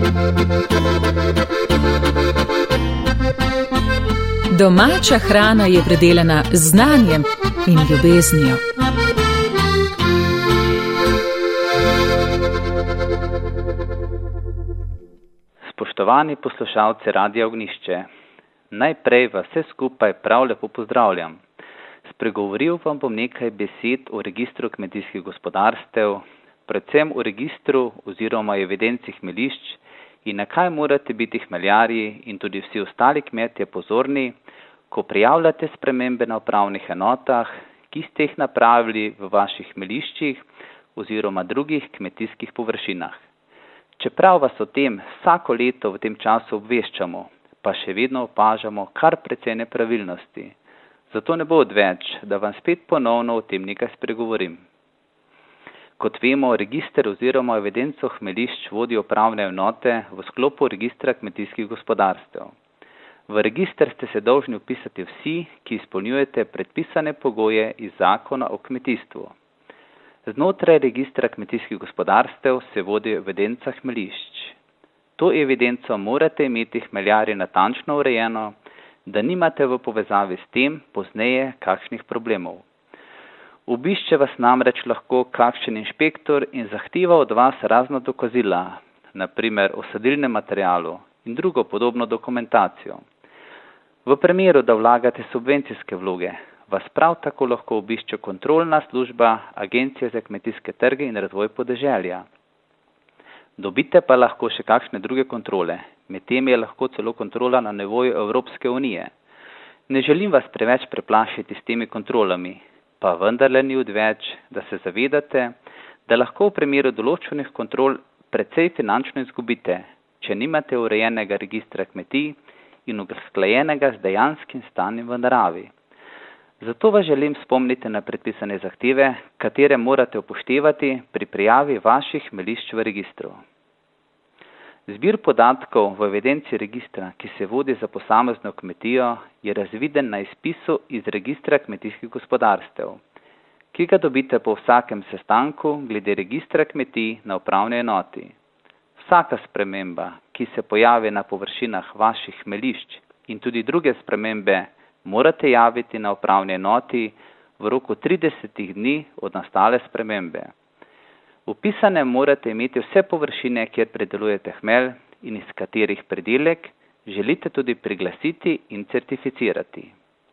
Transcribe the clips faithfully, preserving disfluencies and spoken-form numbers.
Domača hrana je predelana z znanjem in ljubeznijo. Spoštovani poslušalci Radia Ognjišče, najprej vas vse skupaj prav lepo pozdravljam. Spregovoril vam bom nekaj besed o registru kmetijskih gospodarstev, predvsem o registru oziroma evidenci hmeljišč in na kaj morate biti hmeljarji in tudi vsi ostali kmetje pozorni, ko prijavljate spremembe na upravnih enotah, ki ste jih napravili v vaših hmeljiščih oziroma drugih kmetijskih površinah. Čeprav vas o tem vsako leto v tem času obveščamo, pa še vedno opažamo kar precej nepravilnosti. Zato ne bo odveč, da vam spet ponovno o tem nekaj spregovorim. Kot vemo, register oziroma evidenco hmeljišč vodijo upravne enote v sklopu registra kmetijskih gospodarstev. V register ste se dolžni vpisati vsi, ki izpolnjujete predpisane pogoje iz Zakona o kmetijstvu. Znotraj registra kmetijskih gospodarstev se vodi evidenca hmeljišč. To evidenco morate imeti hmeljarji natančno urejeno, da nimate v povezavi s tem pozneje kakšnih problemov. Obišče vas namreč lahko kakšen inšpektor in zahteva od vas razna dokazila, na primer o sadilnem materialu in drugo podobno dokumentacijo. V primeru, da vlagate subvencijske vloge, vas prav tako lahko obišče kontrolna služba Agencije za kmetijske trge in razvoj podeželja. Dobite pa lahko še kakšne druge kontrole, med tem je lahko celo kontrola na nivoju Evropske unije. Ne želim vas preveč preplašiti s temi kontrolami, pa vendarle ni odveč, da se zavedate, da lahko v primeru določenih kontrol precej finančno izgubite, če nimate urejenega registra kmetij in usklajenega z dejanskim stanjem v naravi. Zato vas želim spomniti na predpisane zahteve, katere morate upoštevati pri prijavi vaših hmeljišč v registru. Zbir podatkov v evidenci registra, ki se vodi za posamezno kmetijo, je razviden na izpisu iz registra kmetijskih gospodarstev, ki ga dobite po vsakem sestanku glede registra kmetij na upravni enoti. Vsaka sprememba, ki se pojavi na površinah vaših hmeljišč in tudi druge spremembe, morate javiti na upravni enoti v roku tridesetih dni od nastale spremembe. Vpisane morate imeti vse površine, kjer predelujete hmelj in iz katerih predelek želite tudi priglasiti in certificirati.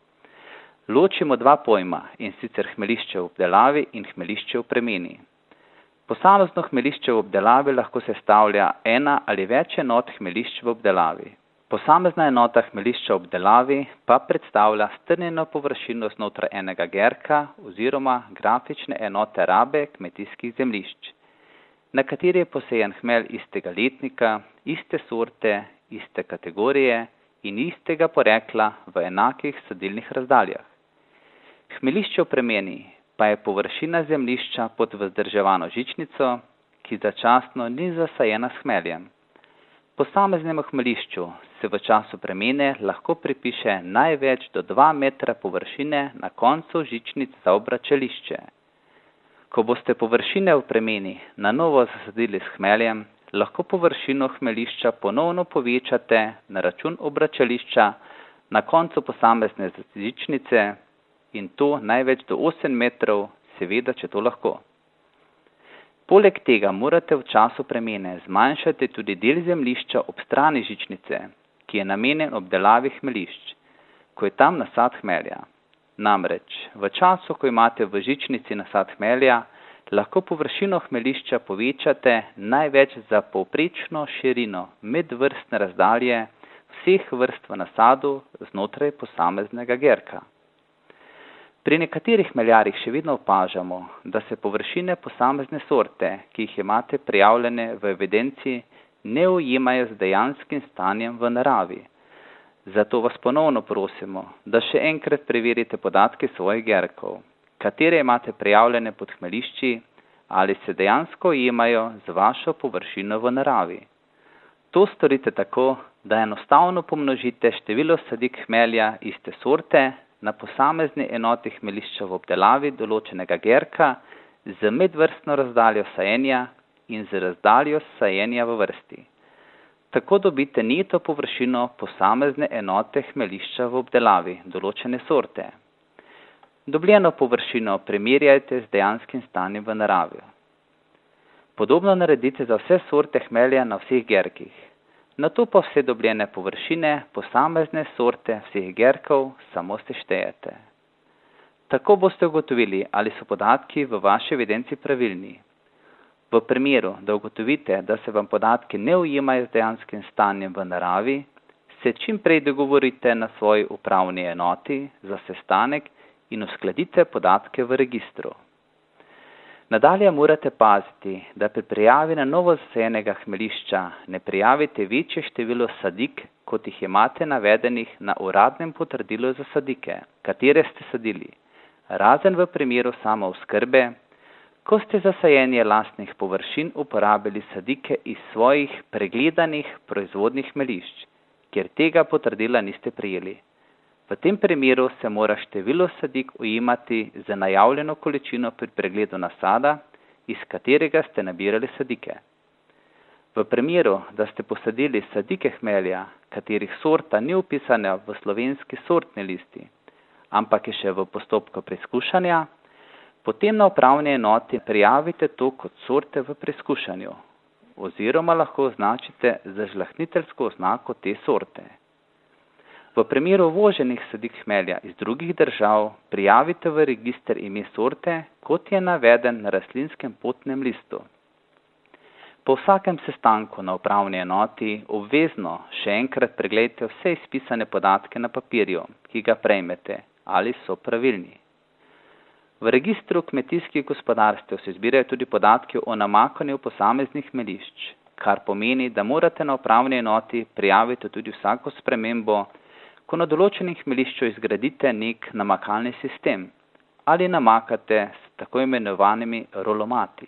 Ločimo dva pojma, in sicer hmeljišče v obdelavi in hmeljišče v premeni. Posamezno hmeljišče v obdelavi lahko sestavlja ena ali več enot hmeljišč v obdelavi. Posamezna enota hmeljišča v obdelavi pa predstavlja strnjeno površino znotraj enega gerka oziroma grafične enote rabe kmetijskih zemljišč, na kateri je posejan hmelj istega letnika, iste sorte, iste kategorije in istega porekla v enakih sadilnih razdaljah. Hmeljišče v premeni pa je površina zemljišča pod vzdrževano žičnico, ki začasno ni zasajena s hmeljem. Posameznemu hmeljišču se v času premene lahko pripiše največ do dva metra površine na koncu žičnic za obračališče. Ko boste površine v premeni na novo zasadili s hmeljem, lahko površino hmeljišča ponovno povečate na račun obračališča na koncu posamezne žičnice in to največ do osem metrov, seveda, če to lahko. Poleg tega morate v času premene zmanjšati tudi del zemljišča ob strani žičnice, ki je namenjen obdelavi hmeljišč, ko je tam nasad hmelja. Namreč, v času, ko imate v žičnici nasad hmelja, lahko površino hmeljišča povečate največ za povprečno širino medvrstne razdalje vseh vrst v nasadu znotraj posameznega gerka. Pri nekaterih hmeljarjih še vedno opažamo, da se površine posamezne sorte, ki jih imate prijavljene v evidenci, ne ujemajo z dejanskim stanjem v naravi. Zato vas ponovno prosimo, da še enkrat preverite podatke svojih gerkov, katere imate prijavljene pod hmeljišči, ali se dejansko ujemajo z vašo površino v naravi. To storite tako, da enostavno pomnožite število sadik hmelja iste sorte na posamezni enoti hmeljišča v obdelavi določenega gerka z medvrstno razdaljo sajenja in z razdaljo sajenja v vrsti. Tako dobite neto površino posamezne enote hmeljišča v obdelavi, določene sorte. Dobljeno površino primerjajte z dejanskim stanjem v naravi. Podobno naredite za vse sorte hmelja na vseh gerkih. Nato pa vse dobljene površine, posamezne sorte vseh gerkov samo seštejete. Tako boste ugotovili, ali so podatki v vaši evidenci pravilni. V primeru, da ugotovite, da se vam podatki ne ujemajo z dejanskim stanjem v naravi, se čim prej dogovorite na svoji upravni enoti za sestanek in uskladite podatke v registru. Nadalje morate paziti, da pri prijavi na novo zasajenega hmeljišča ne prijavite večje število sadik, kot jih imate navedenih na uradnem potrdilu za sadike, katere ste sadili, razen v primeru samooskrbe, ko ste za sajenje lastnih površin uporabili sadike iz svojih pregledanih proizvodnih hmeljišč, kjer tega potrdila niste prijeli. V tem primeru se mora število sadik ujemati za najavljeno količino pri pregledu nasada, iz katerega ste nabirali sadike. V primeru, da ste posadili sadike hmelja, katerih sorta ni upisana v slovenski sortni listi, ampak je še v postopku preizkušanja, potem na upravni enoti prijavite to kot sorte v preizkušanju, oziroma lahko označite za žlahtniteljsko oznako te sorte. V primeru uvoženih sadik hmelja iz drugih držav prijavite v register ime sorte, kot je naveden na rastlinskem potnem listu. Po vsakem sestanku na upravni enoti obvezno še enkrat pregledajte vse izpisane podatke na papirju, ki ga prejmete, ali so pravilni. V registru kmetijskih gospodarstev se zbirajo tudi podatki o namakanju posameznih hmeljišč, kar pomeni, da morate na upravni enoti prijaviti tudi vsako spremembo, ko na določenem hmeljišču izgradite nek namakalni sistem ali namakate s tako imenovanimi rolomati.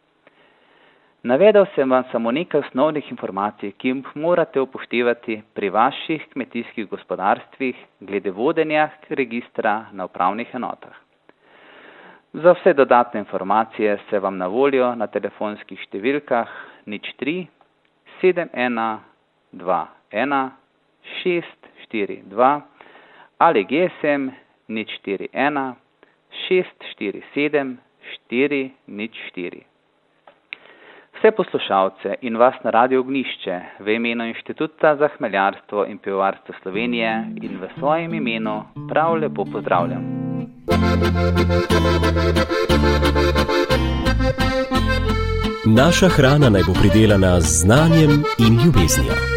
Navedel sem vam samo nekaj osnovnih informacij, ki jih morate upoštevati pri vaših kmetijskih gospodarstvih glede vodenja registra na upravnih enotah. Za vse dodatne informacije se vam na voljo na telefonskih številkah nič tri sedem ena dva ena šest štiri dva ali G S M nič štiri ena šest štiri sedem štiri nič štiri. Vse poslušalce in vas na Radio Ognjišče v imenu Inštituta za hmeljarstvo in pivovarstvo Slovenije in v svojem imenu prav lepo pozdravljam. Naša hrana naj bo pridelana z znanjem in ljubeznijo.